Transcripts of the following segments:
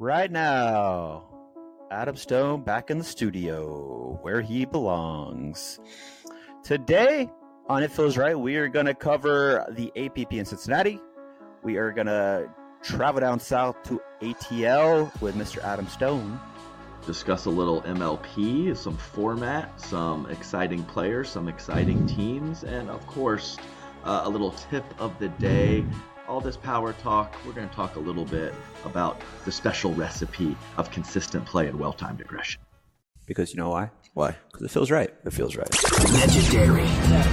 Right now, Adam Stone back in the studio where he belongs. Today on It Feels Right, we are going to cover the APP in Cincinnati. We are going to travel down south to ATL with Mr. Adam Stone. Discuss a little MLP, some format, some exciting players, some exciting teams, and of course, a little tip of the day. All this power talk, we're going to talk a little bit about the special recipe of consistent play and well-timed aggression. Because you know why? Why? Because it feels right. It feels right. Legendary.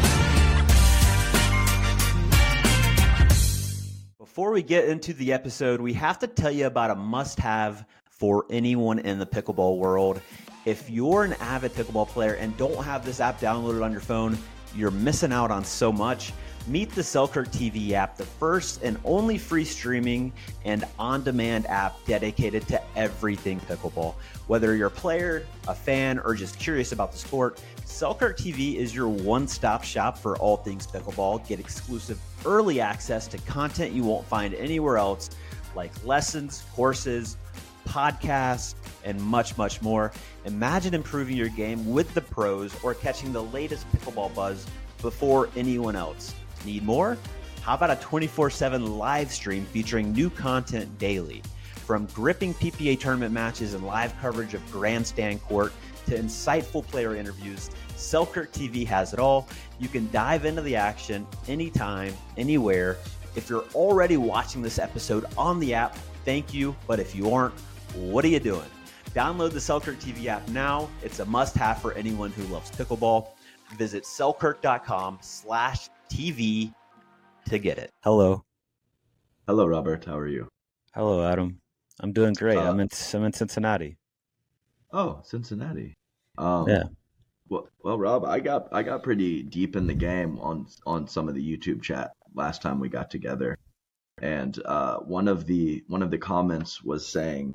Before we get into the episode, we have to tell you about a must-have for anyone in the pickleball world. If you're an avid pickleball player and don't have this app downloaded on your phone, you're missing out on so much. Meet the Selkirk TV app, the first and only free streaming and on-demand app dedicated to everything pickleball. Whether you're a player, a fan, or just curious about the sport, Selkirk TV is your one-stop shop for all things pickleball. Get exclusive early access to content you won't find anywhere else, like lessons, courses, podcasts, and much, much more. Imagine improving your game with the pros or catching the latest pickleball buzz before anyone else. Need more? How about a 24/7 live stream featuring new content daily? From gripping PPA tournament matches and live coverage of grandstand court to insightful player interviews, Selkirk TV has it all. You can dive into the action anytime, anywhere. If you're already watching this episode on the app, thank you. But if you aren't, what are you doing? Download the Selkirk TV app now. It's a must-have for anyone who loves pickleball. Visit selkirk.com/TV to get it. Hello. Hello, Robert. How are you? Hello, Adam. I'm doing great. I'm in Cincinnati. Oh, Cincinnati. Yeah. Well, Rob, I got pretty deep in the game on some of the YouTube chat last time we got together, and one of the comments was saying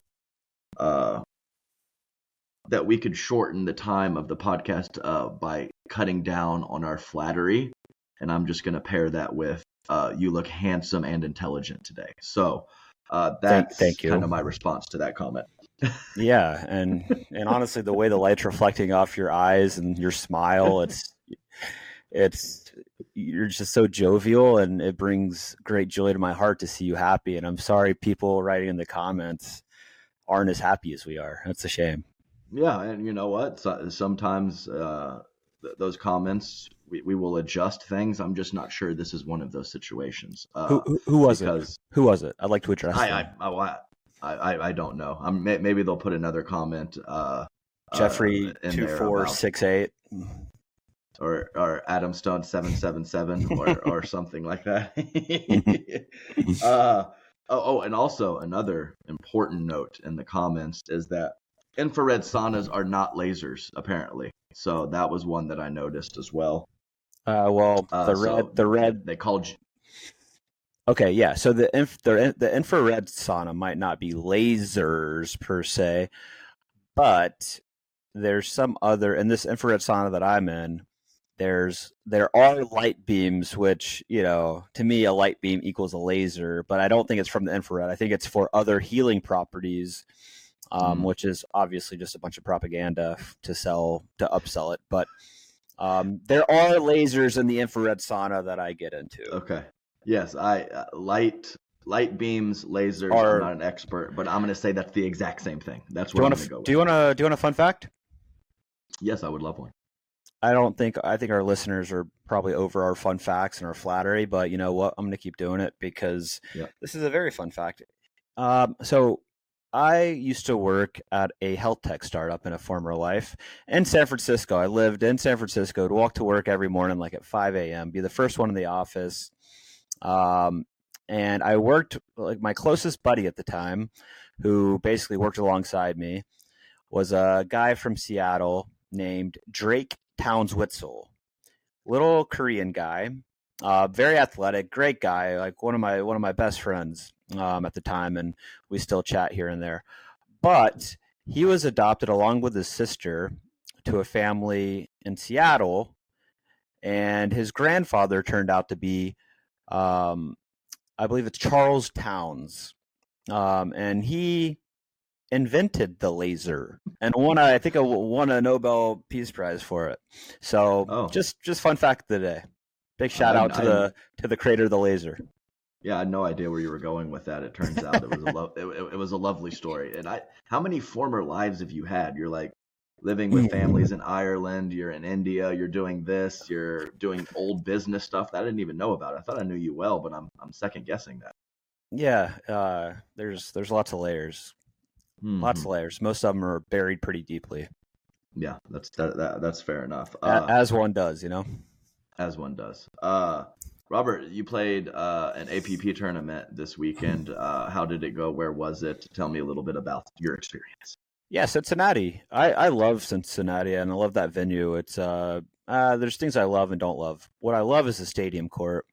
that we could shorten the time of the podcast by cutting down on our flattery, and I'm just going to pair that with you look handsome and intelligent today. So that's thank you. Kind of my response to that comment. Yeah, and honestly, the way the light's reflecting off your eyes and your smile, it's you're just so jovial, and it brings great joy to my heart to see you happy. And I'm sorry people writing in the comments aren't as happy as we are. That's a shame. Yeah, and you know what? Sometimes those comments, we will adjust things. I'm just not sure this is one of those situations. Who was it? Who was it? I'd like to address I don't know. Maybe they'll put another comment. Jeffrey 2468 or Adam Stone 777 or something like that. And also another important note in the comments is that infrared saunas are not lasers, apparently. So that was one that I noticed as well. The red they called. Okay, yeah. So the infrared sauna might not be lasers per se, but there's some other in this infrared sauna that I'm in. There are light beams, which, to me, a light beam equals a laser, but I don't think it's from the infrared. I think it's for other healing properties, which is obviously just a bunch of propaganda to upsell it. But there are lasers in the infrared sauna that I get into. Okay. Yes, light beams, lasers. I'm not an expert, but I'm going to say that's the exact same thing. That's what I'm going to go with. Do you want a fun fact? Yes, I would love one. I think our listeners are probably over our fun facts and our flattery, but you know what? I'm going to keep doing it because This is a very fun fact. So I used to work at a health tech startup in a former life in San Francisco. I lived in San Francisco, to walk to work every morning like at 5 a.m., be the first one in the office. And I worked, like, my closest buddy at the time, who basically worked alongside me, was a guy from Seattle named Drake Towns-Witzel. Little Korean guy, very athletic, great guy, like one of my best friends at the time, and we still chat here and there. But he was adopted along with his sister to a family in Seattle, and his grandfather turned out to be, I believe it's Charles Towns, and he invented the laser and won, I think, won a Nobel Peace Prize for it. So just fun fact of the day. Big shout out to the creator of the laser. Yeah, I had no idea where you were going with that. It turns out it was a lovely story. And how many former lives have you had? You're like living with families in Ireland, you're in India, you're doing this, you're doing old business stuff that I didn't even know about. I thought I knew you well, but I'm second guessing that. Yeah, there's lots of layers. Mm-hmm. Lots of layers. Most of them are buried pretty deeply. Yeah, that's fair enough. As one does, you know. As one does. Robert, you played an APP tournament this weekend. How did it go? Where was it? Tell me a little bit about your experience. Yeah, Cincinnati. I love Cincinnati, and I love that venue. It's there's things I love and don't love. What I love is the stadium court.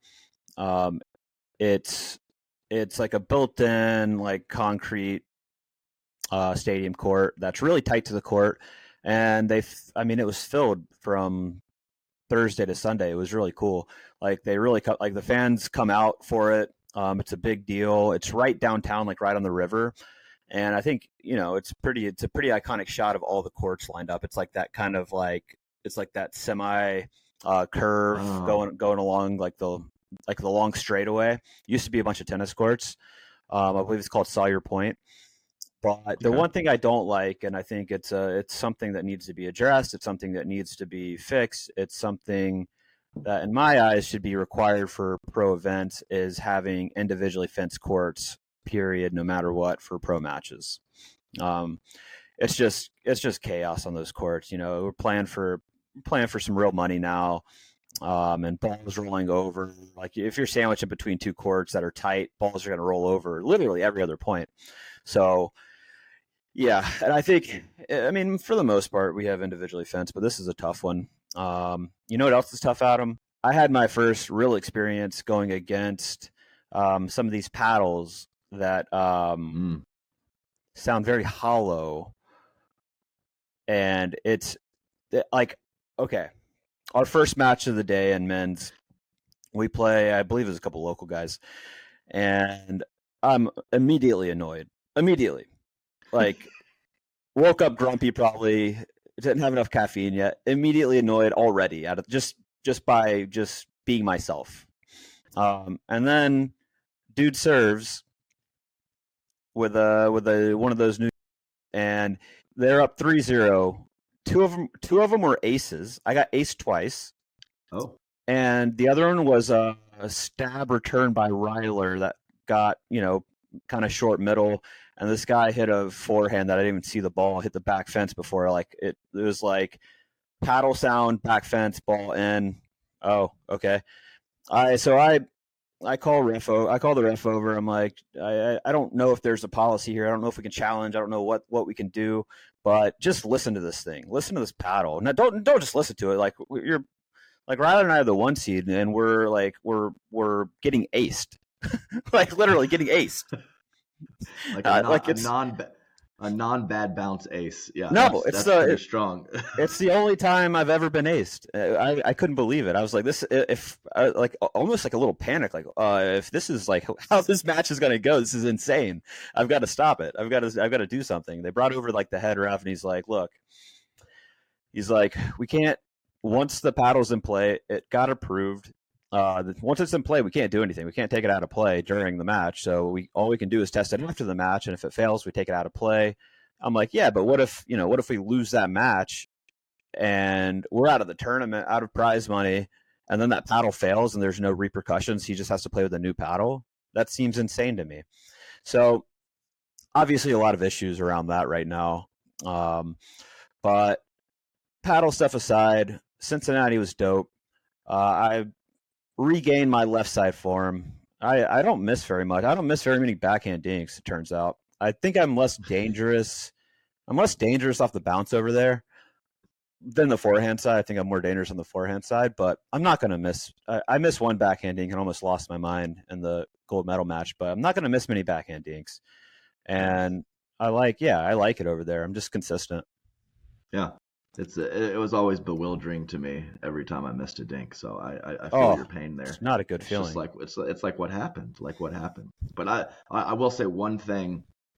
It's like a built-in, like, concrete stadium court that's really tight to the court, and it was filled from Thursday to Sunday. It was really cool. Like, they really like the fans come out for it. It's a big deal. It's right downtown, like right on the river. And I think, it's a pretty iconic shot of all the courts lined up. It's like that kind of it's like that semi curve going along like the long straightaway. Used to be a bunch of tennis courts. I believe it's called Sawyer Point. But the one thing I don't like, and I think it's something that needs to be addressed, it's something that needs to be fixed, it's something that in my eyes should be required for pro events, is having individually fenced courts, period, no matter what, for pro matches. It's just chaos on those courts. We're playing for some real money now. And balls rolling over. Like, if you're sandwiched in between two courts that are tight, balls are going to roll over literally every other point. So, yeah, and I think, for the most part, we have individually fenced, but this is a tough one. You know what else is tough, Adam? I had my first real experience going against some of these paddles that sound very hollow. And it's like, okay, our first match of the day in men's, we play, I believe it was a couple local guys, and I'm immediately annoyed. Immediately. Like, woke up grumpy, probably didn't have enough caffeine yet. Immediately annoyed already out of just by being myself. And then dude serves with one of those new, and they're up 3-0. Two of them were aces. I got ace twice. Oh. And the other one was a stab return by Ryler that got, kind of short middle. And this guy hit a forehand that I didn't even see the ball hit the back fence before. It was like paddle sound, back fence, ball in. Oh, okay. I call the ref over. I'm like, I don't know if there's a policy here. I don't know if we can challenge. I don't know what we can do, but just listen to this thing. Listen to this paddle. Now, don't just listen to it. Like, you're like, Ryler and I are the one seed, and we're getting aced, like literally getting aced. Like a non-bad bounce ace. Yeah. No, that's pretty strong. It's the only time I've ever been aced. I couldn't believe it. I was like, almost like a little panic. Like, if this is like how this match is going to go, this is insane. I've got to stop it. I've got to do something. They brought over like the head ref, and he's like, look, we can't, once the paddle's in play, it got approved. Once it's in play, we can't do anything. We can't take it out of play during the match. So all we can do is test it after the match, and if it fails, we take it out of play. I'm like, yeah, but what if we lose that match and we're out of the tournament, out of prize money, and then that paddle fails and there's no repercussions? He just has to play with a new paddle. That seems insane to me. So obviously a lot of issues around that right now. But paddle stuff aside, Cincinnati was dope. I regained my left side form. I don't miss very much. I don't miss very many backhand dinks, it turns out. I think I'm less dangerous. I'm less dangerous off the bounce over there than the forehand side. I think I'm more dangerous on the forehand side, but I'm not going to miss. I missed one backhand dink and almost lost my mind in the gold medal match, but I'm not going to miss many backhand dinks. And I like it over there. I'm just consistent. Yeah. It was always bewildering to me every time I missed a dink. So I feel your pain there. It's not a good feeling. Just like it's like what happened. But I will say one thing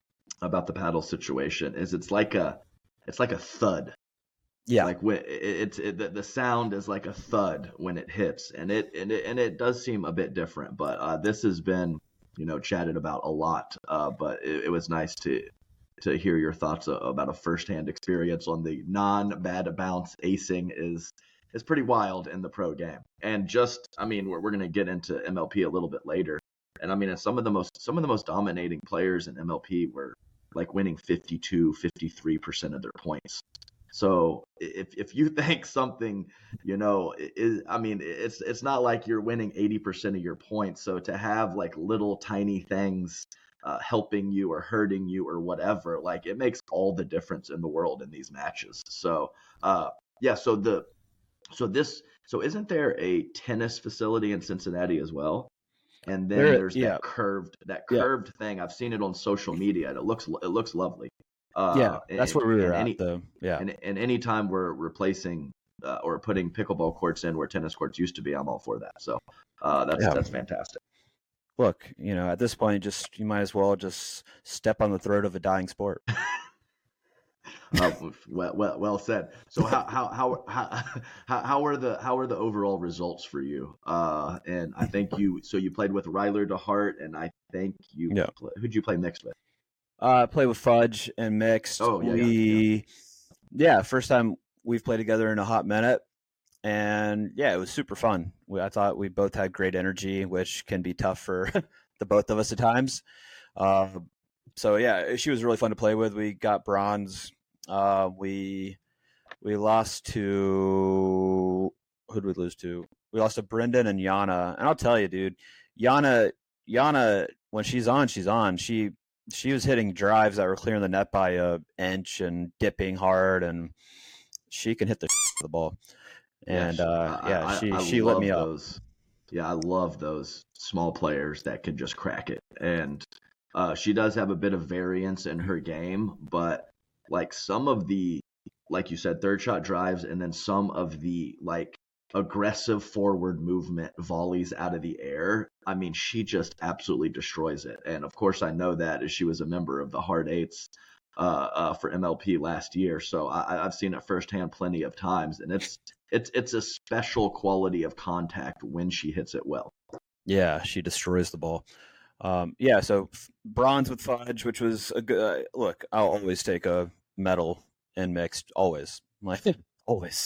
about the paddle situation is it's like a thud. Yeah. Like when the sound is like a thud when it hits, and it does seem a bit different. But this has been, chatted about a lot. But it was nice to hear your thoughts about a firsthand experience on the non-bad bounce acing is pretty wild in the pro game. And just, I mean, we're going to get into MLP a little bit later. And I mean, some of the most dominating players in MLP were like winning 52, 53% of their points. So if you think something, I mean, it's not like you're winning 80% of your points. So to have like little tiny things helping you or hurting you or whatever, like it makes all the difference in the world in these matches. So yeah, so isn't there a tennis facility in Cincinnati as well? And then there's that curved thing. I've seen it on social media, and it looks lovely. That's where we were at, though. Yeah, and anytime we're replacing or putting pickleball courts in where tennis courts used to be, I'm all for that. So that's fantastic. Look, at this point, you might as well just step on the throat of a dying sport. Well said. So how were the overall results for you? And I think you played with Ryler DeHart, and I think who'd you play mixed with? Play with Fudge and mixed. Oh yeah. First time we've played together in a hot minute, and it was super fun. I thought we both had great energy, which can be tough for the both of us at times. So yeah, she was really fun to play with. We got bronze. We lost to, who did we lose to? We lost to Brendan and Yana. And I'll tell you, dude, Yana, when she's on, she's on. She was hitting drives that were clearing the net by an inch and dipping hard, and she can hit the ball. And she lit me up. Yeah, I love those small players that can just crack it. And she does have a bit of variance in her game, but like some of the, like you said, third shot drives, and then some of the like aggressive forward movement volleys out of the air. I mean, she just absolutely destroys it. And of course, I know that as she was a member of the Hard Eights for MLP last year, so I've seen it firsthand plenty of times, and it's a special quality of contact when she hits it well. Yeah, she destroys the ball. So bronze with Fudge, which was a good look. I'll always take a medal in mixed, always, always.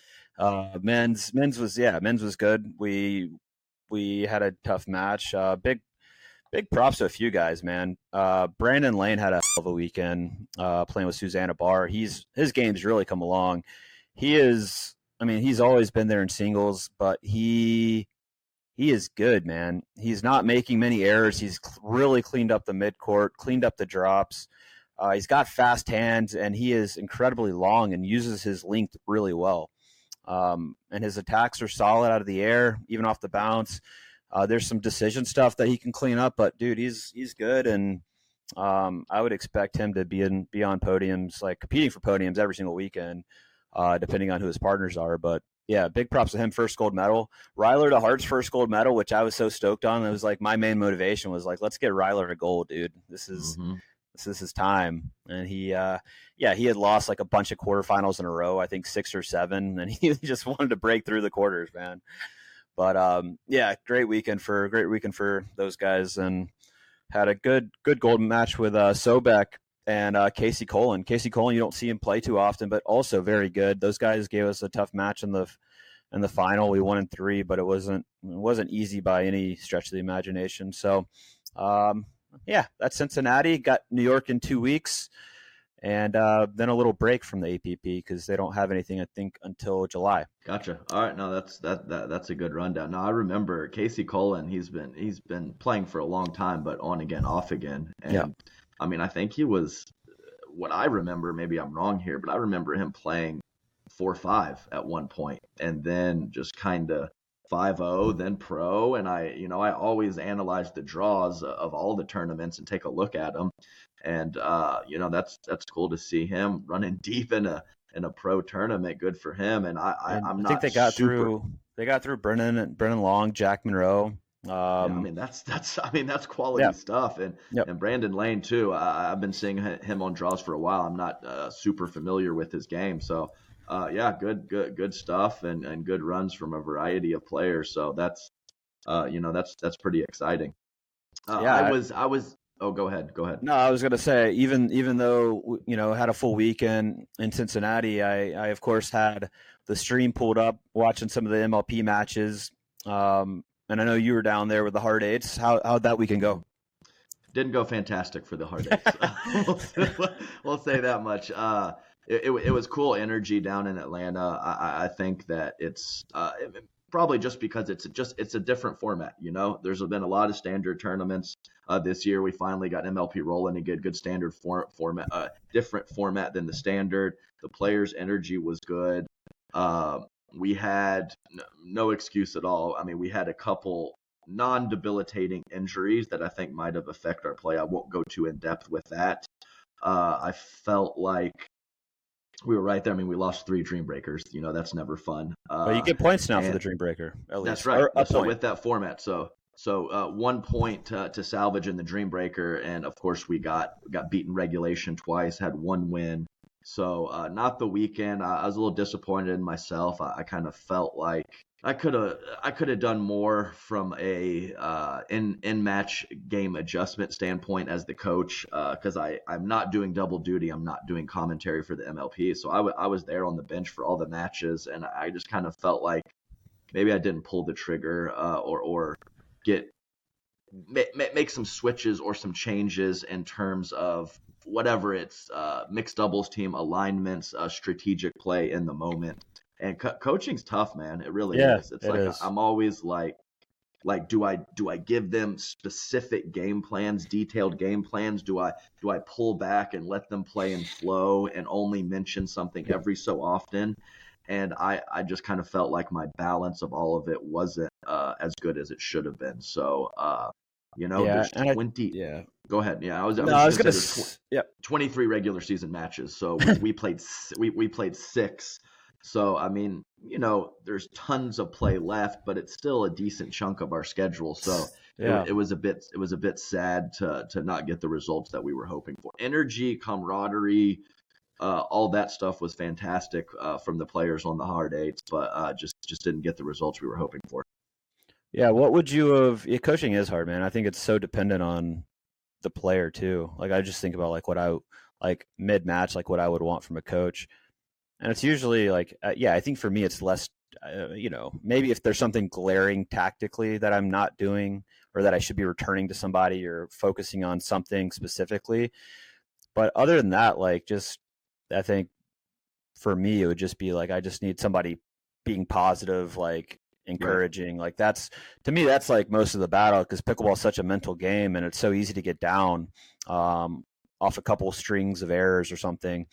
Men's was good. We had a tough match. Big props to a few guys, man. Brandon Lane had a hell of a weekend playing with Susanna Barr. His game's really come along. He's always been there in singles, but he is good, man. He's not making many errors. He's really cleaned up the midcourt, cleaned up the drops. He's got fast hands, and he is incredibly long and uses his length really well. And his attacks are solid out of the air, even off the bounce. There's some decision stuff that he can clean up, but dude, he's good, and I would expect him to be on podiums, like competing for podiums every single weekend, depending on who his partners are. But yeah, big props to him. First gold medal. Ryler DeHart's first gold medal, which I was so stoked on. It was like my main motivation was like, let's get Ryler to gold, dude. This is his time. And he had lost like a bunch of quarterfinals in a row, I think 6 or 7, and he just wanted to break through the quarters, man. But great weekend for those guys, and had a good gold match with Sobek and Casey Colin. Casey Colin, you don't see him play too often, but also very good. Those guys gave us a tough match in the final. We won in 3, but it wasn't easy by any stretch of the imagination. So that's Cincinnati. Got New York in 2 weeks, and then a little break from the APP because they don't have anything, I think, until July. Gotcha. All right, no, that's a good rundown. Now I remember Casey Colin. He's been playing for a long time, but on again, off again. And I mean, I think he was, what I remember, maybe I'm wrong here, but I remember him playing 4-5 at one point, and then just kind of 5-0, then pro. And I always analyze the draws of all the tournaments and take a look at them. And that's cool to see him running deep in a pro tournament. Good for him. And I think they got through Brennan Long, Jack Monroe. Yeah, I Um, mean that's quality yeah, stuff, and yep. Brandon Lane too. I've been seeing him on draws for a while. I'm not super familiar with his game, so yeah, good stuff, and good runs from a variety of players. So that's pretty exciting. Yeah, I was. Oh, go ahead, go ahead. no, I was gonna say even though had a full weekend in Cincinnati, I of course had the stream pulled up watching some of the MLP matches, and I know you were down there with the Hard Eights. How'd that weekend go? Didn't go fantastic for the Hard Eights. We'll say that much. It was cool energy down in Atlanta. I think that it's probably just because it's a different format. There's been a lot of standard tournaments this year. We finally got MLP rolling and get good standard format, different format than the standard. The players' energy was good. We had no excuse at all. I mean, we had a couple non-debilitating injuries that I think might have affected our play. I won't go too in depth with that. I felt like we were right there. I mean, we lost 3 Dream Breakers. That's never fun. Well, you get points now for And the Dream Breaker, at that's least, right. or a So point. with that format, so 1 point to salvage in the Dream Breaker, and of course we got beaten regulation twice, had 1 win. So not the weekend. I was a little disappointed in myself. I kind of felt like I could have done more from a in match game adjustment standpoint as the coach, because I'm not doing double duty. I'm not doing commentary for the MLP, so I was there on the bench for all the matches, and I just kind of felt like maybe I didn't pull the trigger, or get make some switches or some changes in terms of whatever it's mixed doubles team alignments, strategic play in the moment. And coaching's tough, man. It really Yeah, is. It's it like is. I'm always like do I give them specific game plans, detailed game plans? Do I pull back and let them play in flow and only mention something every so often? And I just kind of felt like my balance of all of it wasn't as good as it should have been. So Yeah, there's and 20. yeah. Go ahead. Yeah, I was No, I just was gonna say gonna. there's Yeah, 23 regular season matches. So we played we played 6. So I mean, there's tons of play left, but it's still a decent chunk of our schedule. So yeah. it was a bit sad to not get the results that we were hoping for. Energy, camaraderie, all that stuff was fantastic from the players on the Hard Eights, but just didn't get the results we were hoping for. Yeah, what would you have? Yeah, coaching is hard, man. I think it's so dependent on the player too. Like I just think about like what I like mid match, like what I would want from a coach, and it's usually like, yeah, I think for me it's less. Maybe if there's something glaring tactically that I'm not doing, or that I should be returning to somebody, or focusing on something specifically. But other than that, like just I think for me it would just be like I just need somebody being positive, like Right. encouraging. Like that's to me that's like most of the battle, because pickleball is such a mental game and it's so easy to get down off a couple of strings of errors or something.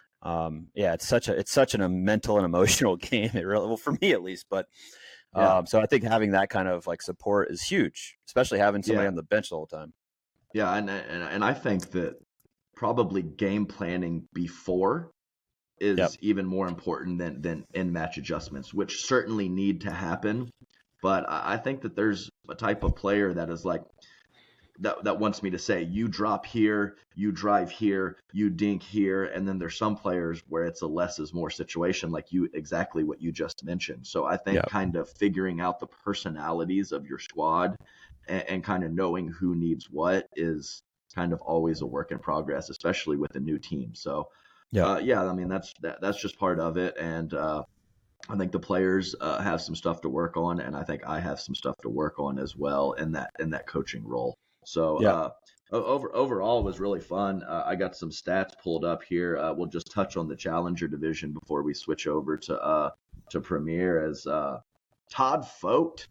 Yeah, it's such a mental and emotional game. It really, well, for me at least. But Yeah. so I think having that kind of like support is huge, especially having somebody Yeah. on the bench the whole time. Yeah. And I think that probably game planning before Yep. is even more important than in match adjustments, which certainly need to happen. But I think that there's a type of player that is like that wants me to say, you drop here, you drive here, you dink here, and then there's some players where it's a less is more situation, like exactly what you just mentioned. So I think Yep. kind of figuring out the personalities of your squad and kind of knowing who needs what is kind of always a work in progress, especially with a new team. So Yep. yeah, I mean that's just part of it, and I think the players have some stuff to work on, and I think I have some stuff to work on as well in that coaching role. So Yep. overall, it was really fun. I got some stats pulled up here. We'll just touch on the Challenger division before we switch over to Premier. As Todd Fote,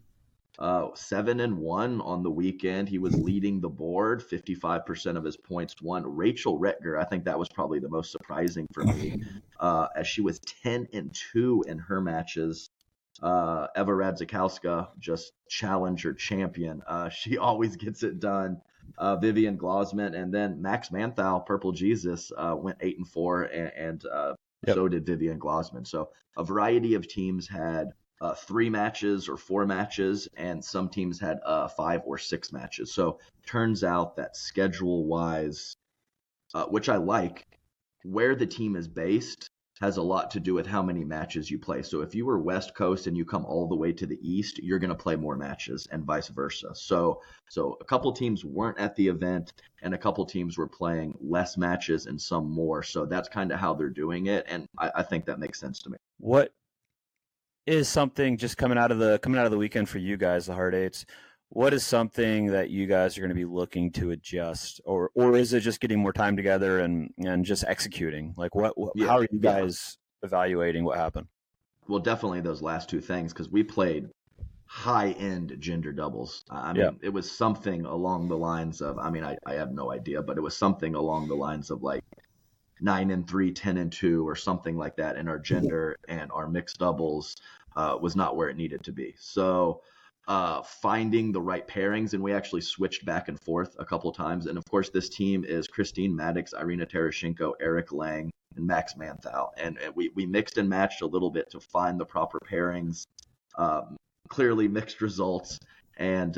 7-1 on the weekend. He was leading the board, 55% of his points won. Rachel Retger, I think that was probably the most surprising for me, as she was 10-2 in her matches. Eva Radzikowska, just challenger champion. She always gets it done. Vivian Glausman, and then Max Manthau, Purple Jesus, went 8-4, and Yep. so did Vivian Glausman. So a variety of teams had 3 matches or 4 matches, and some teams had 5 or 6 matches. So turns out that schedule-wise, which I like, where the team is based has a lot to do with how many matches you play. So if you were West Coast and you come all the way to the East, you're going to play more matches and vice versa. So a couple teams weren't at the event and a couple teams were playing less matches and some more. So that's kind of how they're doing it. And I think that makes sense to me. What is something just coming out of the weekend for you guys, the Hard Eights? What is something that you guys are going to be looking to adjust, or is it just getting more time together and just executing? Like how are you guys evaluating what happened? Well, definitely those last 2 things, because we played high-end gender doubles. I mean, It was something along the lines of, I mean, I have no idea, but it was something along the lines of like 9-3, 10-2, or something like that. And our gender and our mixed doubles was not where it needed to be. So finding the right pairings, and we actually switched back and forth a couple times. And of course, this team is Christine Maddox, Irina Tereshchenko, Eric Lang, and Max Manthau. And we mixed and matched a little bit to find the proper pairings. Clearly mixed results, and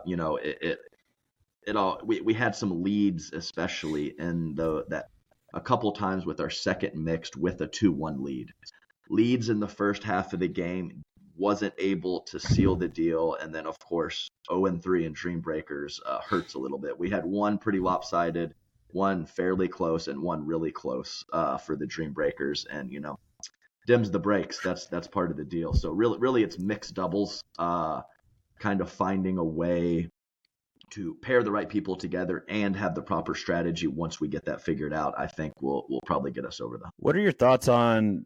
we had some leads, especially in that a couple times with our second mixed with a 2-1 lead. Leads in the first half of the game, wasn't able to seal the deal, and then of course 0-3 in Dream Breakers hurts a little bit. We had one pretty lopsided, one fairly close, and one really close for the Dream Breakers, and dims the brakes. That's part of the deal. So really it's mixed doubles, kind of finding a way to pair the right people together and have the proper strategy. Once we get that figured out, I think will probably get us over that. What are your thoughts on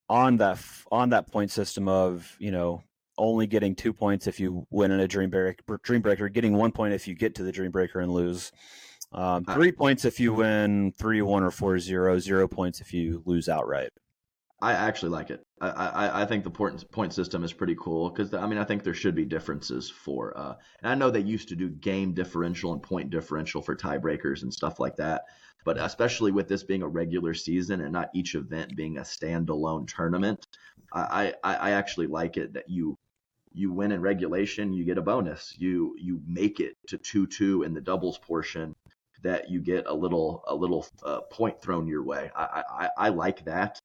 that point system of only getting 2 points if you win in a Dream Breaker, getting 1 point if you get to the Dream Breaker and lose, 3 points if you win 3-1 or 4-0, 0 points if you lose outright? I actually like it. I think the point system is pretty cool, because I think there should be differences for and I know they used to do game differential and point differential for tiebreakers and stuff like that, but especially with this being a regular season and not each event being a standalone tournament, I actually like it that you win in regulation, you get a bonus. You make it to 2-2 in the doubles portion, that you get a little point thrown your way. I like that.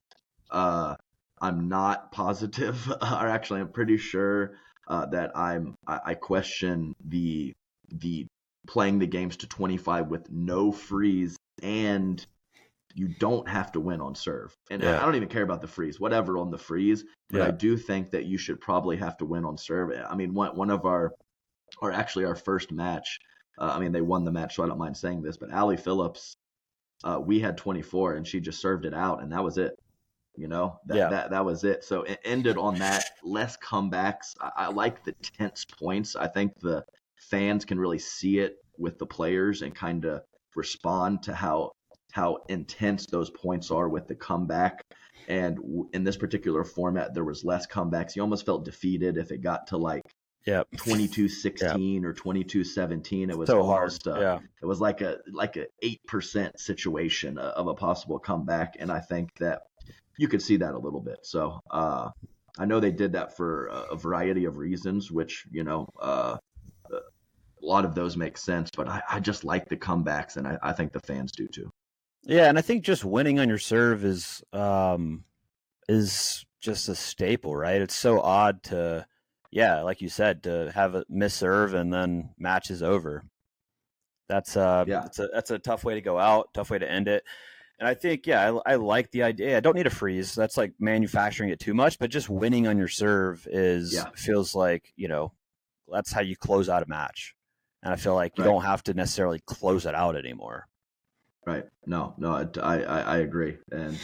I'm not positive, or actually I'm pretty sure that I question the playing the games to 25 with no freeze, and you don't have to win on serve. And I don't even care about the freeze, whatever on the freeze, but I do think that you should probably have to win on serve. I mean, one of our first match, they won the match, so I don't mind saying this, but Allie Phillips, we had 24 and she just served it out, and that was it. That was it. So it ended on that. Less comebacks. I like the tense points. I think the fans can really see it with the players and kind of respond to how intense those points are with the comeback. And in this particular format, there was less comebacks. You almost felt defeated if it got to 22-16 or 22-17. It was so almost hard. It was like a 8% situation of a possible comeback, and I think that you could see that a little bit. So I know they did that for a variety of reasons, which a lot of those make sense, but I just like the comebacks, and I think the fans do too. Yeah, and I think just winning on your serve is just a staple, right? It's so odd to, like you said, to have a miss serve and then match is over. That's a tough way to go out, tough way to end it. And I think, I like the idea. I don't need a freeze. That's like manufacturing it too much, but just winning on your serve feels like, that's how you close out a match. And I feel like you don't have to necessarily close it out anymore. Right. No, I agree. And,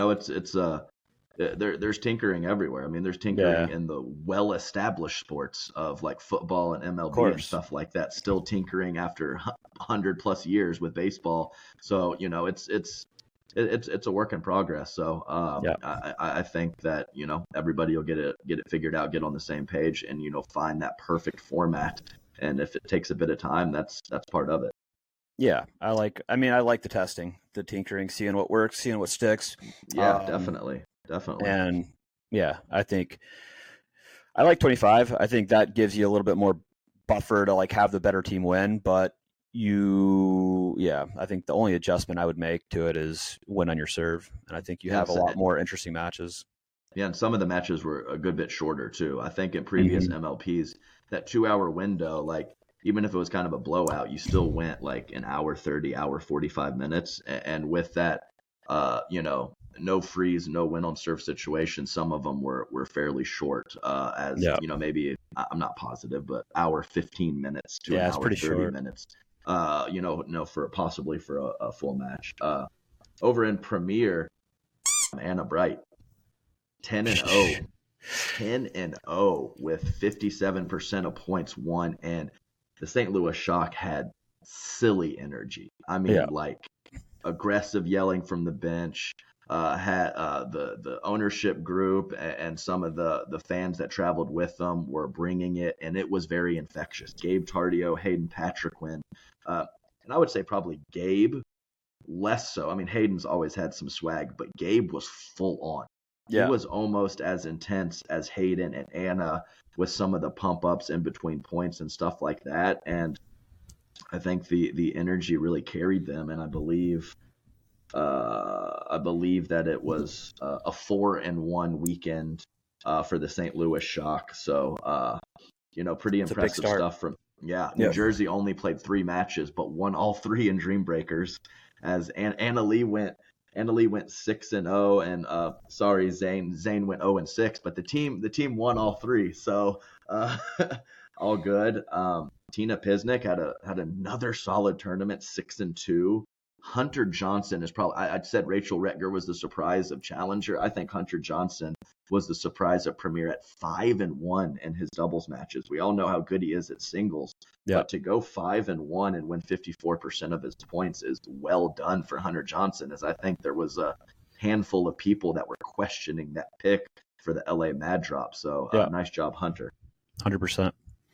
there's tinkering everywhere. I mean, there's tinkering in the well-established sports of like football and MLB and stuff like that, still tinkering after 100+ years with baseball. So, it's a work in progress. So I think that everybody will get it figured out, get on the same page, and find that perfect format. And if it takes a bit of time, that's part of it. Yeah, I like the testing, the tinkering, seeing what works, seeing what sticks. Yeah, definitely. And I think I like 25. I think that gives you a little bit more buffer to like have the better team win, but I think the only adjustment I would make to it is win on your serve, and I think you have a lot more interesting matches. Yeah, and some of the matches were a good bit shorter too. I think in previous MLPs, that 2-hour window, like even if it was kind of a blowout, you still went like an hour 30, hour 45 minutes. And with that, no freeze, no win on serve situation, some of them were fairly short. Maybe I'm not positive, but hour 15 minutes to an hour 30 short. Minutes. For possibly for a full match. Over in Premier, Anna Bright, 10-0. 10-0 with 57% of points won, and the St. Louis Shock had silly energy. I mean, like aggressive yelling from the bench. Had the ownership group and some of the fans that traveled with them were bringing it, and it was very infectious. Gabe Tardio, Hayden Patriquin, and I would say probably Gabe less so. I mean, Hayden's always had some swag, but Gabe was full on. Yeah. He was almost as intense as Hayden and Anna with some of the pump ups in between points and stuff like that. And I think the energy really carried them. And I believe that it was a 4-1 weekend for the St. Louis Shock. So, pretty impressive stuff from, New Jersey only played 3 matches, but won all 3 in Dream Breakers, as Anna Lee went 6-0, and sorry, Zane went 0-6, but the team won all 3, so all good. Tina Pisnik had another solid tournament, 6-2. Hunter Johnson is probably, I said Rachel Retger was the surprise of Challenger. I think Hunter Johnson was the surprise of Premier at 5-1 in his doubles matches. We all know how good he is at singles, but to go 5-1 and win 54% of his points is well done for Hunter Johnson, as I think there was a handful of people that were questioning that pick for the LA Mad Drop. So nice job, Hunter. 100%.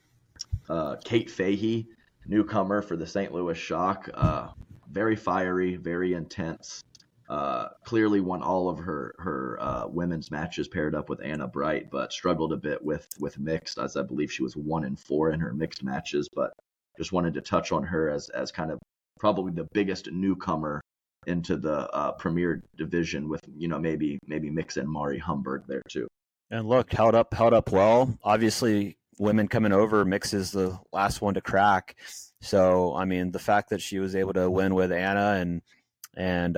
Kate Fahey, newcomer for the St. Louis Shock. Very fiery, very intense. Clearly won all of her women's matches paired up with Anna Bright, but struggled a bit with mixed, as I believe she was 1-4 in her mixed matches. But just wanted to touch on her as kind of probably the biggest newcomer into the Premier division, with maybe Mix and Mari Humberg there too. And look, held up well. Obviously, women coming over, Mix is the last one to crack. So, I mean, the fact that she was able to win with Anna and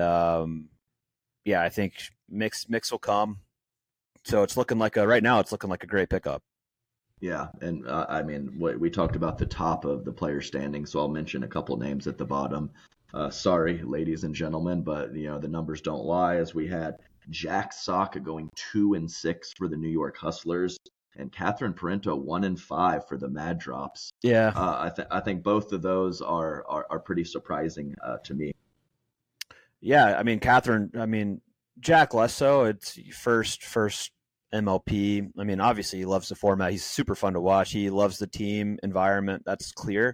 I think Mix will come. So it's looking like right now it's looking like a great pickup. Yeah, and I mean, we talked about the top of the player standing, so I'll mention a couple names at the bottom. Sorry, ladies and gentlemen, but the numbers don't lie. As we had Jack Sock going 2-6 for the New York Hustlers, and Catherine Parento 1-5 for the Mad Drops. Yeah, I think both of those are pretty surprising to me. Yeah, I mean, Jack less so. It's first MLP. I mean, obviously he loves the format. He's super fun to watch. He loves the team environment. That's clear.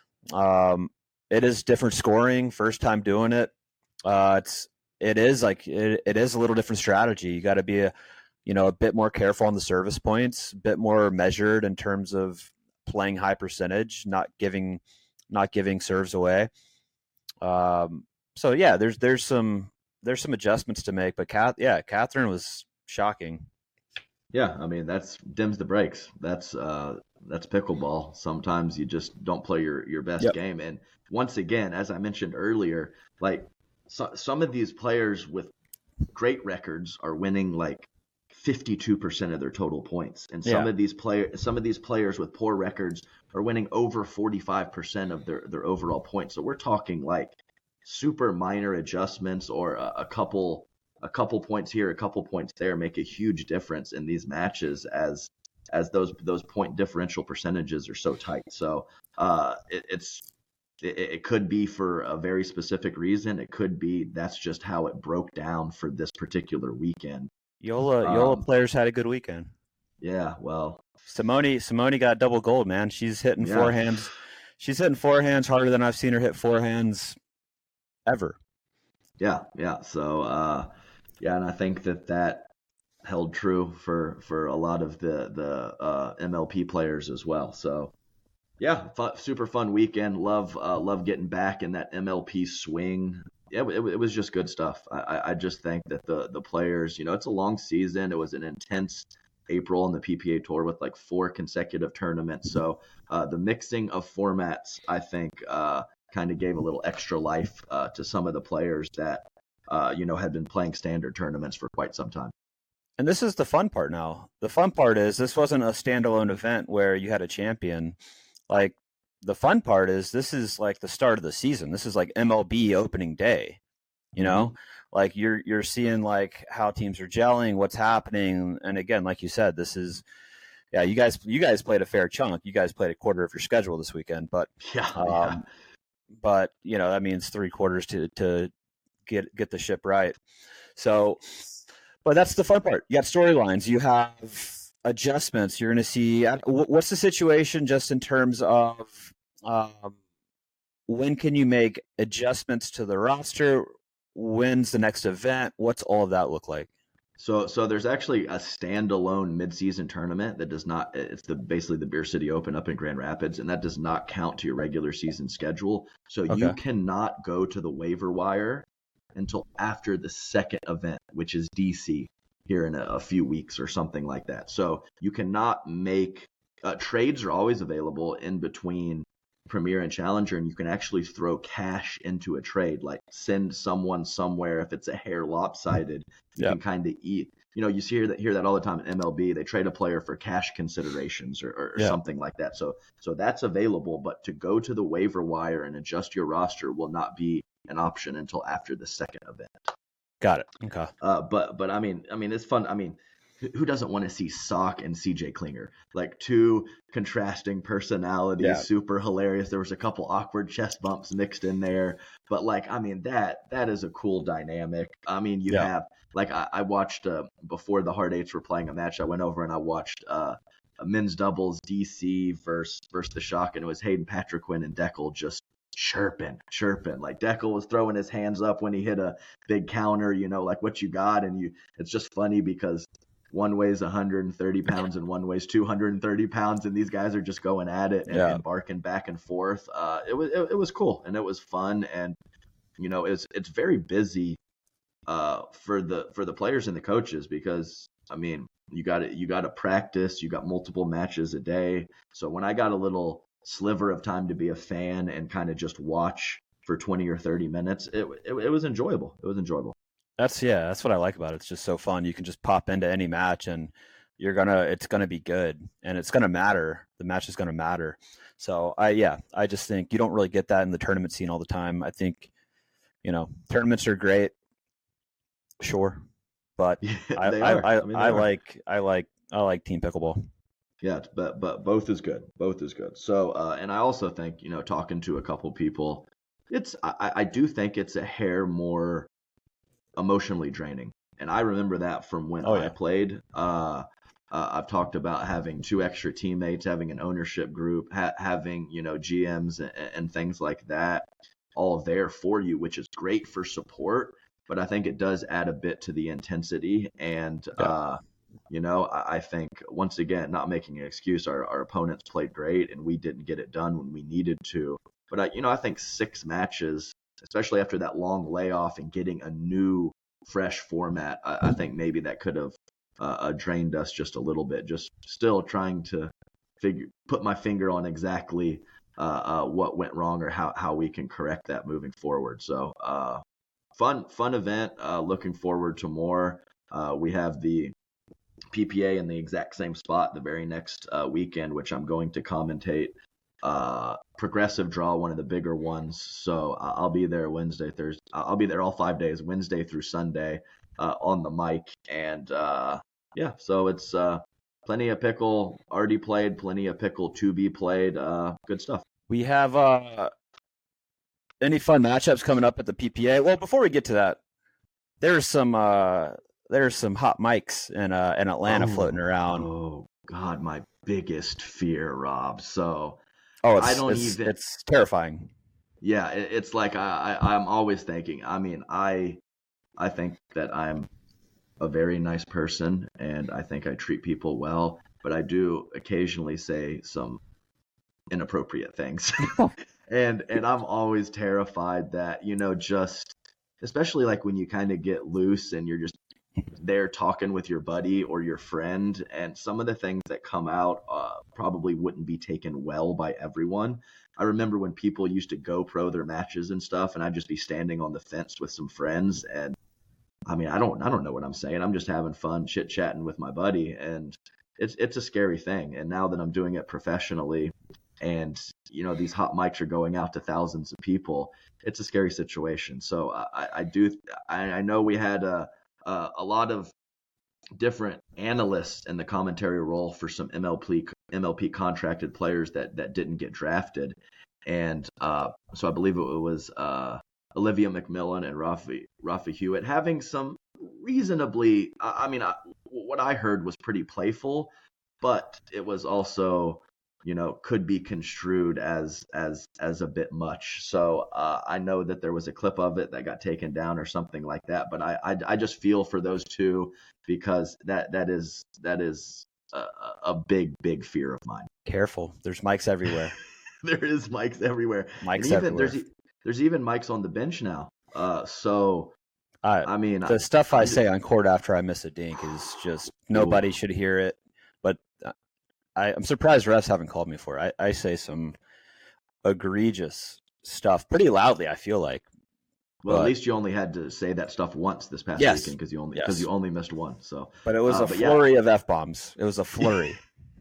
It is different scoring. First time doing it. It is a little different strategy. You got to be a bit more careful on the service points, a bit more measured in terms of playing high percentage, not giving serves away. So yeah, there's some adjustments to make, but Catherine was shocking. Yeah, I mean that's dims the brakes. That's pickleball. Sometimes you just don't play your best game. And once again, as I mentioned earlier, like some of these players with great records are winning like 52% of their total points, and some of these players with poor records are winning over 45% of their overall points. So we're talking like super minor adjustments, or a couple points here, a couple points there make a huge difference in these matches, as those point differential percentages are so tight. So it could be for a very specific reason. It could be that's just how it broke down for this particular weekend. Yola players had a good weekend. Yeah, well, Simone got double gold, man. She's hitting forehands. She's hitting forehands harder than I've seen her hit forehands ever. Yeah. So, and I think that held true for a lot of the MLP players as well. So yeah, super fun weekend. Love getting back in that MLP swing. Yeah, it was just good stuff. I just think that the players, it's a long season. It was an intense April in the PPA Tour with like 4 consecutive tournaments. So the mixing of formats, I think, kind of gave a little extra life to some of the players that had been playing standard tournaments for quite some time. And this is the fun part now. The fun part is this wasn't a standalone event where you had a champion. Like, the fun part is this is like the start of the season. This is like MLB opening day, like you're seeing like how teams are gelling, what's happening. And again, like you said, this is, yeah, you guys played a fair chunk. You guys played a quarter of your schedule this weekend, but but that means 3 quarters to get the ship right. So, but that's the fun part. You got storylines, you have adjustments. You're going to see what's the situation just in terms of when can you make adjustments to the roster? When's the next event? What's all of that look like? So there's actually a standalone midseason tournament that does not. It's basically the Beer City Open up in Grand Rapids, and that does not count to your regular season schedule. So you cannot go to the waiver wire until after the second event, which is DC here in a few weeks or something like that. So you cannot make trades are always available in between Premier and Challenger, and you can actually throw cash into a trade, like send someone somewhere. If it's a hair lopsided, you can kind of eat. You hear that all the time in MLB. They trade a player for cash considerations or something like that. So that's available, but to go to the waiver wire and adjust your roster will not be an option until after the second event. Got it. Okay. But I mean, it's fun. I mean, who doesn't want to see Sock and CJ Klinger, like 2 contrasting personalities, super hilarious. There was a couple awkward chest bumps mixed in there, but like, I mean, that is a cool dynamic. I mean, you have like, I watched before the Hard Eights were playing a match. I went over and I watched a men's doubles DC versus the Shock, and it was Hayden Patriquin and Deckel just chirping. Like Deckel was throwing his hands up when he hit a big counter, like what you got. And it's just funny because one weighs 130 pounds and one weighs 230 pounds, and these guys are just going at it and barking back and forth. It was cool and it was fun, and it's very busy for the players and the coaches, because I mean, you got to practice, you got multiple matches a day. So when I got a little sliver of time to be a fan and kind of just watch for 20 or 30 minutes, it was enjoyable. It was enjoyable. That's what I like about it. It's just so fun. You can just pop into any match and it's gonna be good, and it's gonna matter. The match is gonna matter. So I just think you don't really get that in the tournament scene all the time. I think, tournaments are great, sure, but I like team pickleball. Yeah, but both is good. Both is good. So, and I also think, talking to a couple people, I do think it's a hair more emotionally draining. And I remember that from when I played. I've talked about having 2 extra teammates, having an ownership group, having, GMs and things like that all there for you, which is great for support. But I think it does add a bit to the intensity. And, I think, once again, not making an excuse, our opponents played great and we didn't get it done when we needed to. But, I think 6 matches, especially after that long layoff and getting a new, fresh format, I think maybe that could have drained us just a little bit. Just still trying to put my finger on exactly what went wrong or how we can correct that moving forward. So fun event. Looking forward to more. We have the PPA in the exact same spot the very next weekend, which I'm going to commentate. Progressive draw, one of the bigger ones. So I'll be there Wednesday, Thursday. I'll be there all 5 days, Wednesday through Sunday, on the mic. And so it's plenty of pickle already played, plenty of pickle to be played. Good stuff. We have any fun matchups coming up at the PPA? Well, before we get to that, there's some hot mics in Atlanta floating around. Oh God, my biggest fear, Rob. So it's terrifying. Yeah, it's like I'm always thinking. I mean, I think that I'm a very nice person, and I think I treat people well, but I do occasionally say some inappropriate things. and I'm always terrified that, just especially like when you kind of get loose and you're just there talking with your buddy or your friend, and some of the things that come out probably wouldn't be taken well by everyone. I remember when people used to GoPro their matches and stuff, and I'd just be standing on the fence with some friends, and I mean, I don't know what I'm saying. I'm just having fun chit chatting with my buddy, and it's a scary thing. And now that I'm doing it professionally, and these hot mics are going out to thousands of people, it's a scary situation. So I know we had a lot of different analysts in the commentary role for some MLP contracted players that didn't get drafted, and so I believe it was Olivia McMillan and Rafa Hewitt having some reasonably, what I heard was pretty playful, but it was also, could be construed as a bit much. So I know that there was a clip of it that got taken down or something like that, but I just feel for those two, because that is a big fear of mine. Careful, there's mics everywhere. There is mics everywhere. Mics everywhere. There's even mics on the bench now. So the stuff I say on court after I miss a dink is just nobody should hear it. But I'm surprised refs haven't called me for it. I say some egregious stuff pretty loudly, I feel like. Well, at least you only had to say that stuff once this past weekend because you only missed one. So, but it was a flurry of F-bombs. It was a flurry.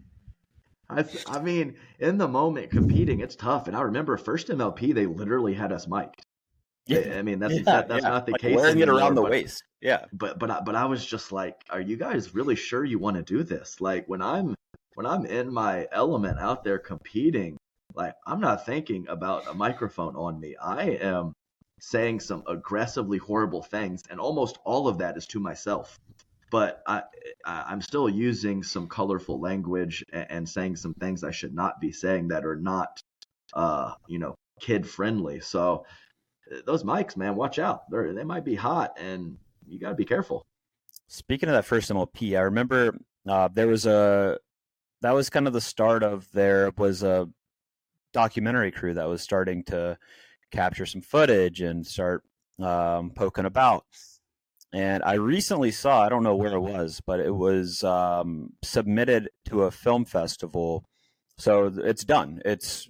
I mean, in the moment competing, it's tough. And I remember first MLP, they literally had us mic'd. Yeah. I mean, that's not the like case. Wearing it around the waist. Yeah. But I was just like, are you guys really sure you want to do this? Like when I'm in my element out there competing, like I'm not thinking about a microphone on me. I am saying some aggressively horrible things, and almost all of that is to myself. But I'm still using some colorful language and saying some things I should not be saying that are not, kid friendly. So those mics, man, watch out. They might be hot, and you got to be careful. Speaking of that first MLP, I remember that was kind of the start of there was a documentary crew that was starting to capture some footage and start poking about. And I recently saw, I don't know where it was, but it was submitted to a film festival. So it's done. It's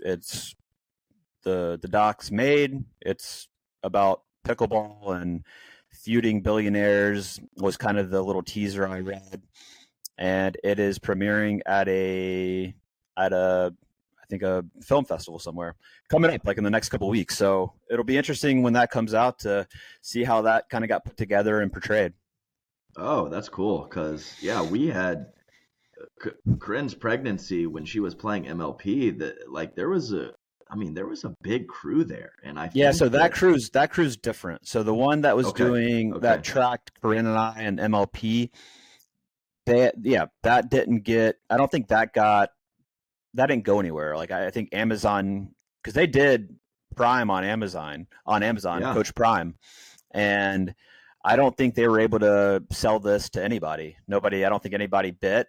the doc's made. It's about pickleball and feuding billionaires was kind of the little teaser I read. And it is premiering at a film festival somewhere coming up like in the next couple of weeks. So it'll be interesting when that comes out to see how that kind of got put together and portrayed. Oh, that's cool. Cause we had Corinne's pregnancy when she was playing MLP, that like there was a big crew there. And so that crew's different. So the one that was that tracked Corinne and I and MLP, that didn't get, I don't think that didn't go anywhere. Like I think Amazon, because they did Prime on Amazon, Coach Prime, and I don't think they were able to sell this to anybody. Nobody, I don't think anybody bit.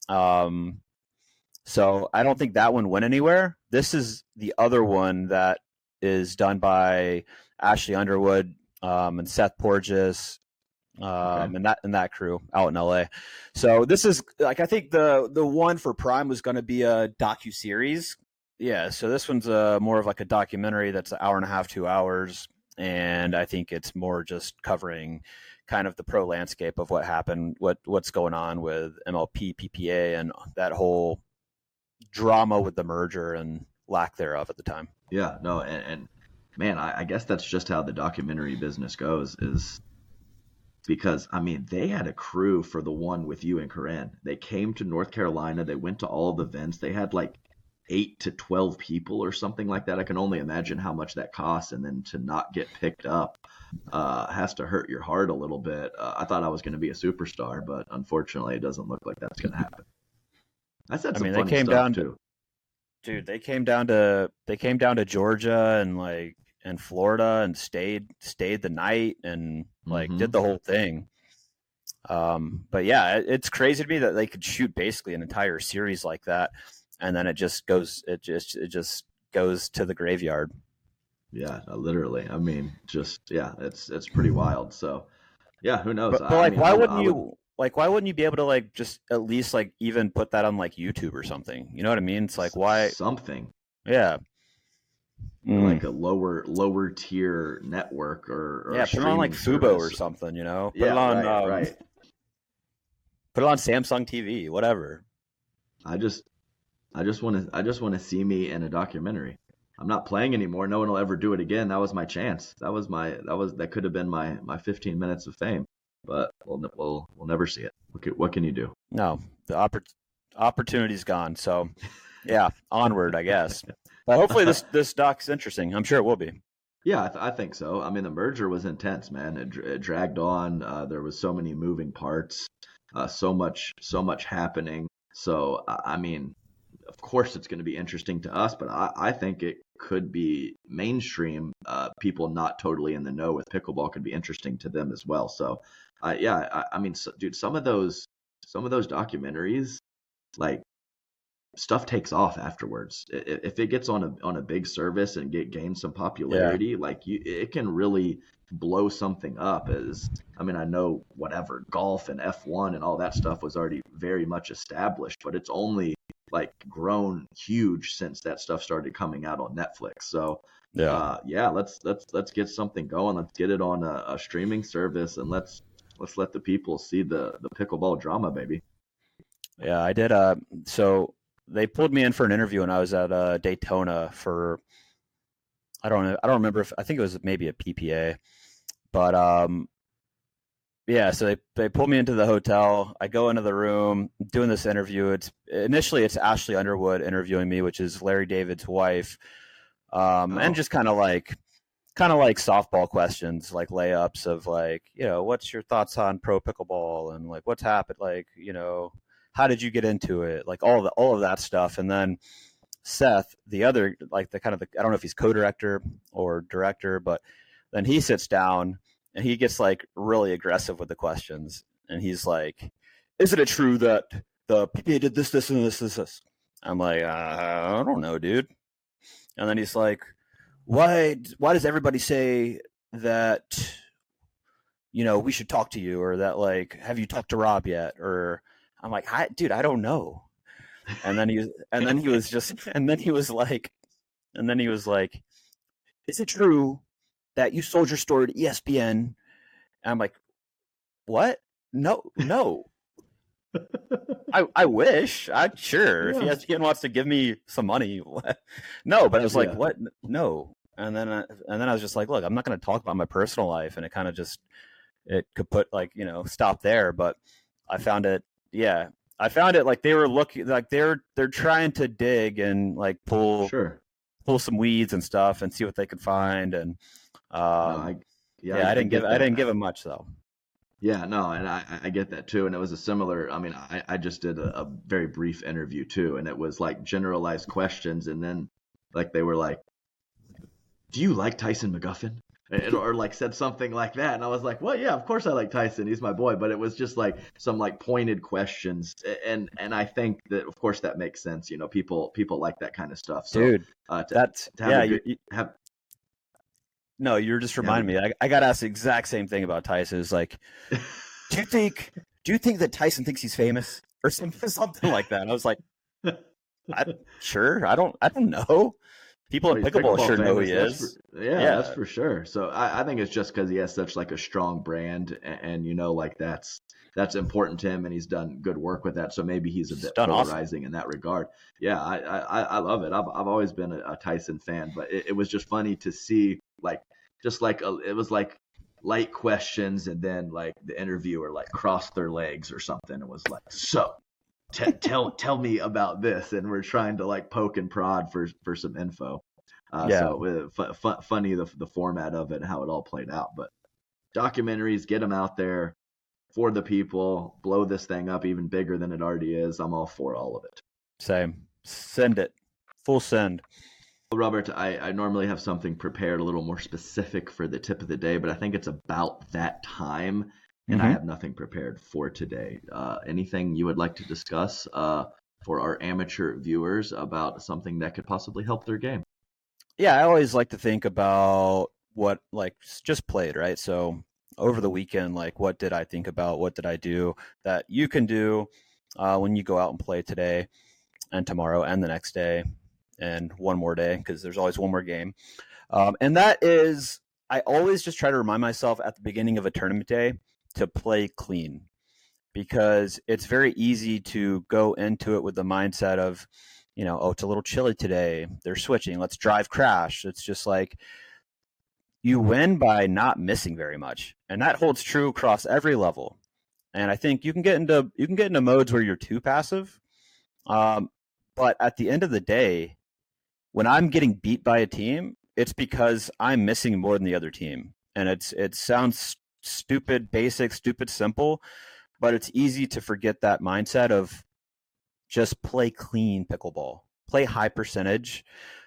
So I don't think that one went anywhere. This is the other one that is done by Ashley Underwood and Seth Porges. And that crew out in LA. So this is like, I think the one for Prime was going to be a docu-series. Yeah. So this one's more of like a documentary that's an hour and a half, 2 hours. And I think it's more just covering kind of the pro landscape of what happened, what's going on with MLP, PPA, and that whole drama with the merger and lack thereof at the time. Yeah, no. And man, I guess that's just how the documentary business goes, is because, I mean, they had a crew for the one with you and Corinne. They came to North Carolina. They went to all of the events. They had like 8 to 12 people or something like that. I can only imagine how much that costs. And then to not get picked up has to hurt your heart a little bit. I thought I was going to be a superstar, but unfortunately, it doesn't look like that's going to happen. I said some funny stuff too. Dude, they came down to Georgia and Florida and stayed the night and did the whole thing. But yeah, it's crazy to me that they could shoot basically an entire series like that, and then it just goes to the graveyard. Yeah, literally. I mean, just yeah, it's pretty wild. So yeah, who knows? But like, why wouldn't you? Like, why wouldn't you be able to like just at least like even put that on like YouTube or something? You know what I mean? It's like why something? Yeah. Like a lower tier network or yeah, put it on like Fubo or something, you know. Put it on right. Put it on Samsung TV, whatever. I just want to see me in a documentary. I'm not playing anymore. No one will ever do it again. That was my chance. That could have been my 15 minutes of fame. But we'll never see it. What can you do? No, the opportunity's gone. So yeah, onward, I guess. But hopefully this doc's interesting. I'm sure it will be. Yeah, I think so. I mean, the merger was intense, man. It dragged on. There was so many moving parts, so much happening. So I mean, of course, it's going to be interesting to us, but I think it could be mainstream. People not totally in the know with pickleball could be interesting to them as well. So I mean, dude, some of those documentaries, like, stuff takes off afterwards. If it gets on a big service and gain some popularity, like it can really blow something up. I mean, I know whatever golf and F1 and all that stuff was already very much established, but it's only like grown huge since that stuff started coming out on Netflix. So let's get something going. Let's get it on a streaming service, and let's let the people see the pickleball drama, baby. Yeah, I did. So they pulled me in for an interview, and I was at Daytona for I don't remember I think it was maybe a PPA, but yeah. So they pulled me into the hotel. I go into the room, doing this interview. Initially it's Ashley Underwood interviewing me, which is Larry David's wife, and just kind of like softball questions, like layups of like, you know, what's your thoughts on pro pickleball and like what's happened, like, you know, how did you get into it, like all of that stuff. And then Seth, the other, like I don't know if he's co-director or director, but then he sits down and he gets like really aggressive with the questions, and he's like, "Isn't it true that the PPA did this, and this?" I'm like, I don't know, dude. And then he's like, why does everybody say that, you know, we should talk to you, or that like, have you talked to Rob yet? Or I'm like, dude, I don't know. And then he was like, is it true that you sold your story to ESPN? And I'm like, what? No. I wish. Sure. Yeah. If ESPN wants to give me some money, no. But I was like, what? No. And then I was just like, look, I'm not going to talk about my personal life, and it kind of just it could put like, you know, stop there. But I found it like they were looking like they're trying to dig and like pull some weeds and stuff and see what they could find. And I didn't give him much though. Yeah, no, and I get that too. And it was a similar, I mean, I just did a very brief interview too, and it was like generalized questions, and then like they were like, do you like Tyson McGuffin? Or like said something like that, and I was like, well, yeah, of course I like Tyson, he's my boy. But it was just like some like pointed questions, and I think that of course that makes sense. You know, people like that kind of stuff. So, dude, no, you're just reminding me. I got asked the exact same thing about Tyson. It's like, do you think that Tyson thinks he's famous or something like that? And I was like, sure, I don't know. People in pickleball sure know who he is. That's for sure. So I think it's just because he has such like a strong brand, and you know, like that's important to him, and he's done good work with that. So maybe he's a bit polarizing in that regard. Yeah, I love it. I've always been a Tyson fan, but it was just funny to see it was like light questions, and then like the interviewer like crossed their legs or something and was like, so tell me about this, and we're trying to like poke and prod for some info. So funny the format of it and how it all played out. But documentaries, get them out there for the people, blow this thing up even bigger than it already is. I'm all for all of it. Same. Send it. Full send. Robert, I normally have something prepared a little more specific for the tip of the day, but I think it's about that time. and I have nothing prepared for today. Anything you would like to discuss for our amateur viewers about something that could possibly help their game? Yeah, I always like to think about what like just played, right? So over the weekend, like what did I think about? What did I do that you can do when you go out and play today and tomorrow and the next day and one more day, because there's always one more game. And that is, I always just try to remind myself at the beginning of a tournament day to play clean, because it's very easy to go into it with the mindset of, oh, it's a little chilly today, they're switching, let's drive crash. It's just like, you win by not missing very much, and that holds true across every level. And I think you can get into modes where you're too passive, but at the end of the day, when I'm getting beat by a team, it's because I'm missing more than the other team. And it sounds stupid, basic, stupid, simple, but it's easy to forget that mindset of just play clean pickleball, play high percentage,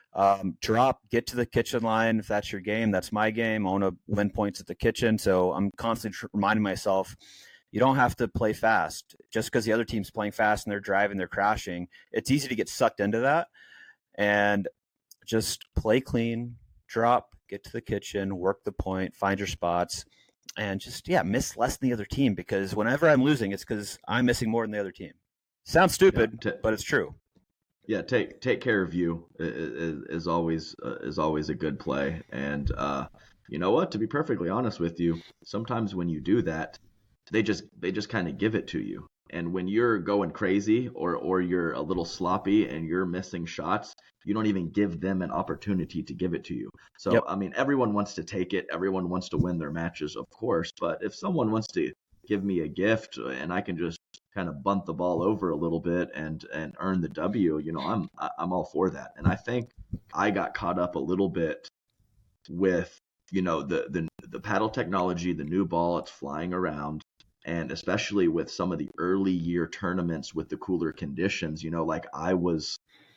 get to the kitchen line. If that's your game, that's my game. I want to win points at the kitchen. So I'm constantly reminding myself, you don't have to play fast. Just because the other team's playing fast and they're driving, they're crashing, it's easy to get sucked into that. And just play clean, drop, get to the kitchen, work the point, find your spots, and just, miss less than the other team, because whenever I'm losing, it's because I'm missing more than the other team. Sounds stupid, but it's true. Yeah, take care of you is always a good play. And you know what? To be perfectly honest with you, sometimes when you do that, they just kind of give it to you. And when you're going crazy or you're a little sloppy and you're missing shots, you don't even give them an opportunity to give it to you. So, yep. I mean, everyone wants to take it. Everyone wants to win their matches, of course. But if someone wants to give me a gift and I can just kind of bunt the ball over a little bit and earn the W, I'm all for that. And I think I got caught up a little bit with, the paddle technology, the new ball, it's flying around. And especially with some of the early year tournaments with the cooler conditions, like I was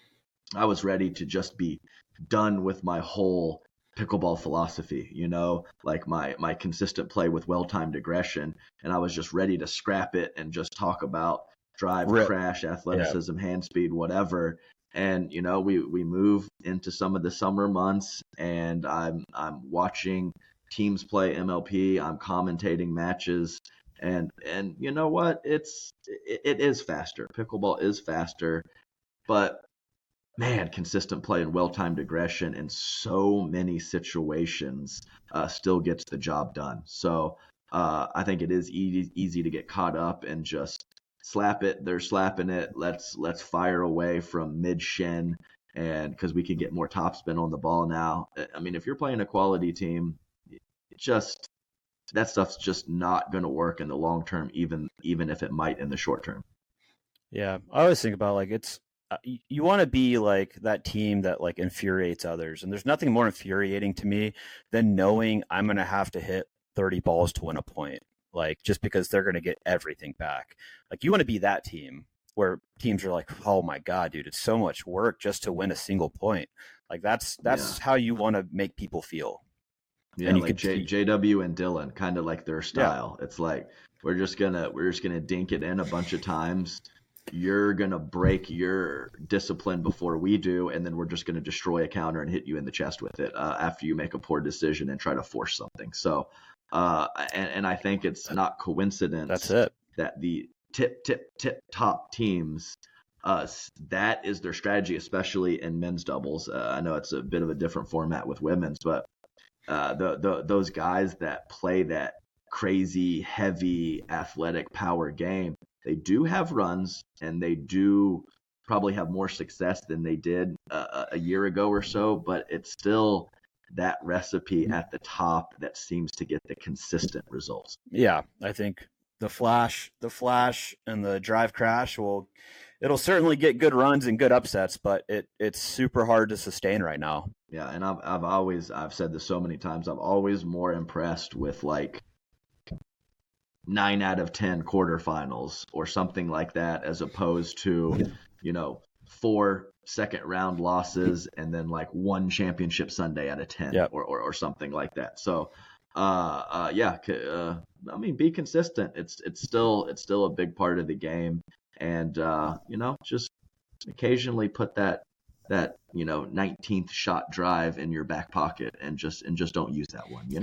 ready to just be done with my whole pickleball philosophy, like my consistent play with well-timed aggression. And I was just ready to scrap it and just talk about drive, crash, athleticism, hand speed, whatever. And, we move into some of the summer months, and I'm watching teams play MLP. I'm commentating matches. And you know what? It is faster. Pickleball is faster, but man, consistent play and well-timed aggression in so many situations still gets the job done. So I think it is easy to get caught up and just slap it. They're slapping it. Let's fire away from mid-shin, and because we can get more topspin on the ball now. I mean, if you're playing a quality team, that stuff's just not going to work in the long term, even if it might in the short term. Yeah, I always think about it's you want to be like that team that like infuriates others, and there's nothing more infuriating to me than knowing I'm going to have to hit 30 balls to win a point, like just because they're going to get everything back. Like you want to be that team where teams are like, oh my god, dude, it's so much work just to win a single point. Like that's how you want to make people feel. Yeah, and like JW and Dylan, kind of like their style. Yeah. It's like we're just gonna dink it in a bunch of times. You're gonna break your discipline before we do, and then we're just gonna destroy a counter and hit you in the chest with it after you make a poor decision and try to force something. So, and I think it's not coincidence that the tip top teams, that is their strategy, especially in men's doubles. I know it's a bit of a different format with women's, but those guys that play that crazy, heavy, athletic power game, they do have runs, and they do probably have more success than they did a year ago or so, but it's still that recipe at the top that seems to get the consistent results. Yeah, I think the flash and the drive crash it'll certainly get good runs and good upsets, but it's super hard to sustain right now. Yeah, and I've said this so many times, I'm always more impressed with like 9 out of 10 quarterfinals or something like that, as opposed to, 4 second round losses and then like 1 championship Sunday out of 10 or something like that. So I mean, be consistent. It's still a big part of the game, and just occasionally put that 19th shot drive in your back pocket and just don't use that one.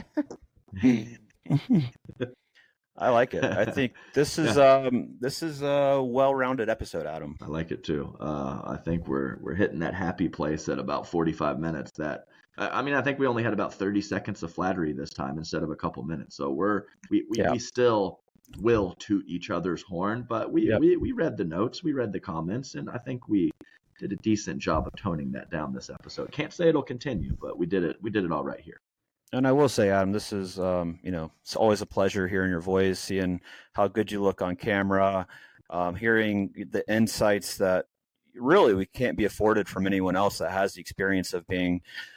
I like it. I think this is a well-rounded episode, Adam. I like it too. I think we're hitting that happy place at about 45 minutes. I think we only had about 30 seconds of flattery this time instead of a couple minutes. So we still will toot each other's horn, but we read the notes, we read the comments, and I think we did a decent job of toning that down this episode. Can't say it'll continue, but we did it all right here. And I will say, Adam, this is, it's always a pleasure hearing your voice, seeing how good you look on camera, hearing the insights that really we can't be afforded from anyone else that has the experience of being,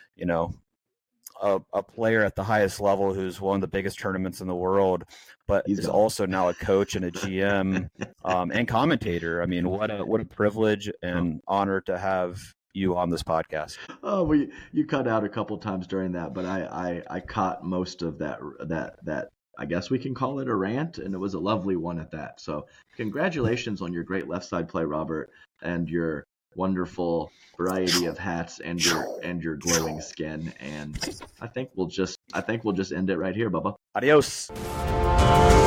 a player at the highest level who's won the biggest tournaments in the world, but is also now a coach and a GM and commentator. I mean, what a privilege and honor to have you on this podcast. Oh, you cut out a couple times during that, but I caught most of that. I guess we can call it a rant, and it was a lovely one at that. So congratulations on your great left side play, Robert, and your wonderful variety of hats and your glowing skin. And I think we'll just end it right here, Bubba. Adios.